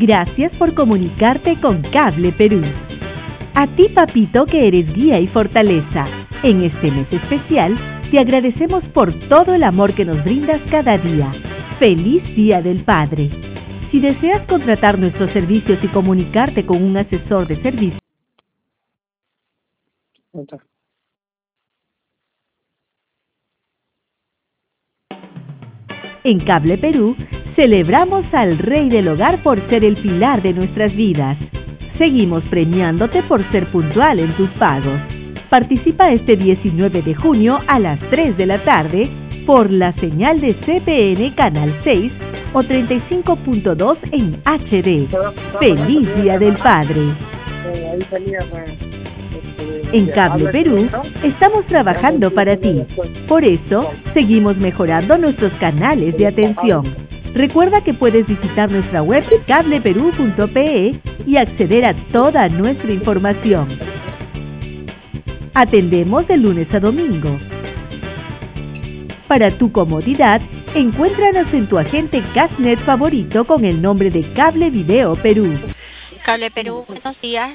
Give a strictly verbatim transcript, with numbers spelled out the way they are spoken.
Gracias por comunicarte con Cable Perú. A ti, papito, que eres guía y fortaleza. En este mes especial, te agradecemos por todo el amor que nos brindas cada día. ¡Feliz Día del Padre! Si deseas contratar nuestros servicios y comunicarte con un asesor de servicio, en Cable Perú, celebramos al Rey del Hogar por ser el pilar de nuestras vidas. Seguimos premiándote por ser puntual en tus pagos. Participa este diecinueve de junio a las tres de la tarde por la señal de C P N Canal seis o treinta y cinco punto dos en H D. ¡Feliz Día del Padre! En Cable Perú, estamos trabajando para ti. Por eso, seguimos mejorando nuestros canales de atención. Recuerda que puedes visitar nuestra web cable perú punto pe y acceder a toda nuestra información. Atendemos de lunes a domingo. Para tu comodidad, encuéntranos en tu agente Cashnet favorito con el nombre de Cable Video Perú. Cable Perú, buenos días.